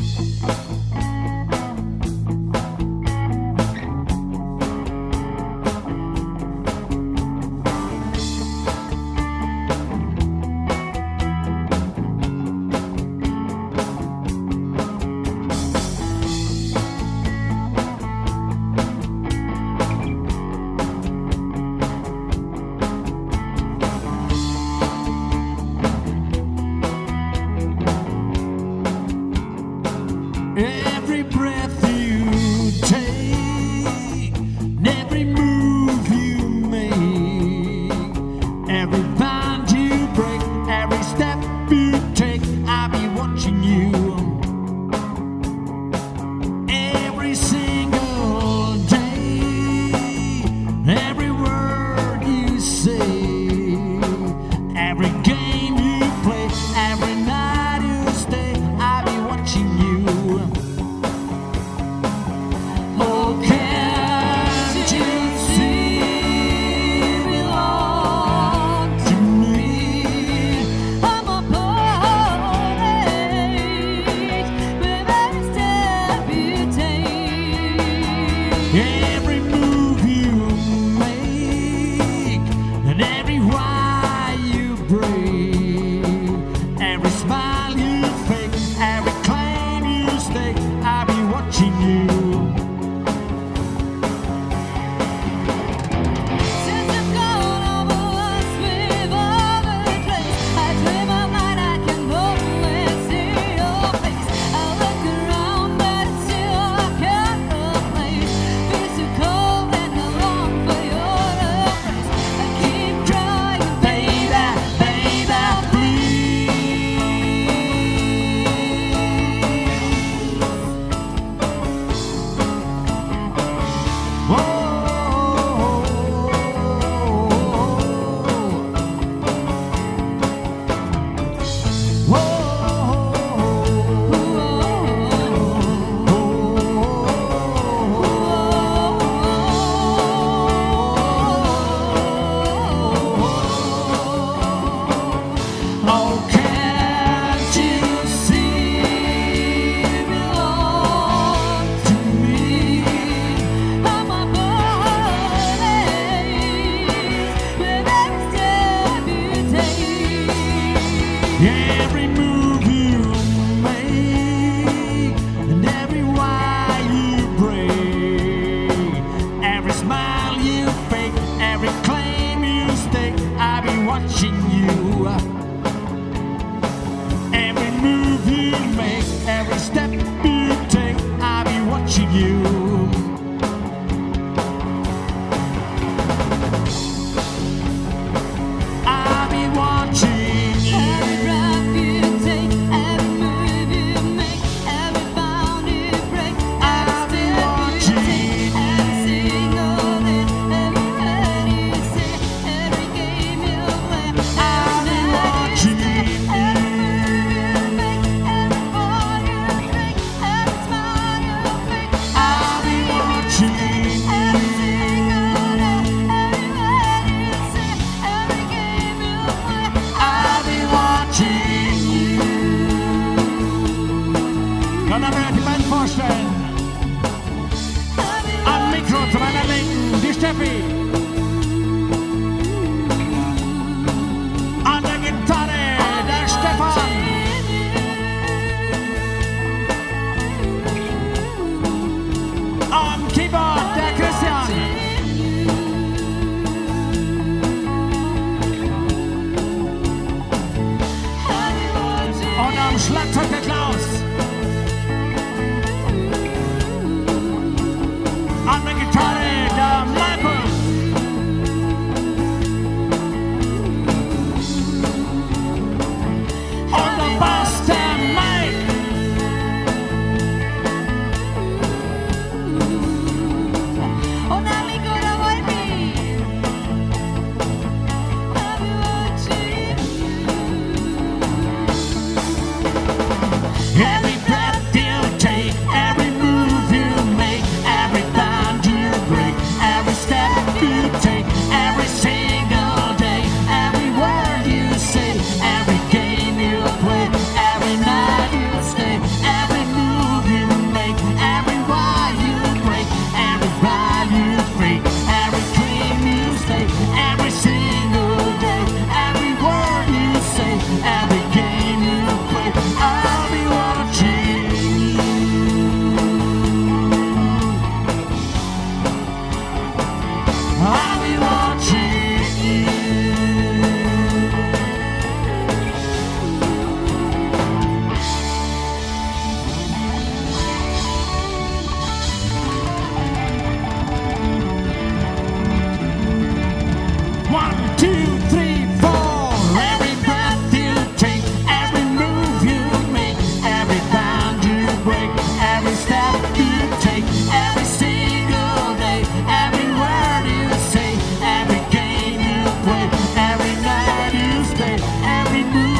Every breath you take, every move you make, every bond you break, every step you take, I'll be watching you. Every single day, every word you say, every game you play, every night you stay, I'll be watching you. Oh, can't you see you belong to me? I'm a page with every step you take. Every move you make, and every why you break, every smile you fake, every claim you stake, I'll be watching you. Since I've gone over lost with other place, I dream of night I can only see your face. I look around but still I can't replace. Feels so cold and I long for your embrace. I keep trying, baby, baby, Oh, can't you see you belong to me? I'm a body with every step you take. Every move you make, and every why you break, every smile you fake, every claim you stake, I'll be watching you. Every move you make, every step you take, I'll be watching you. I'll be watching you. Every breath you take, every move you make, every bound you break, every step you take, every single day, every word you say, every game you play, every night you stay, every move you make, every fall you break, every smile you fake, I'll be watching every move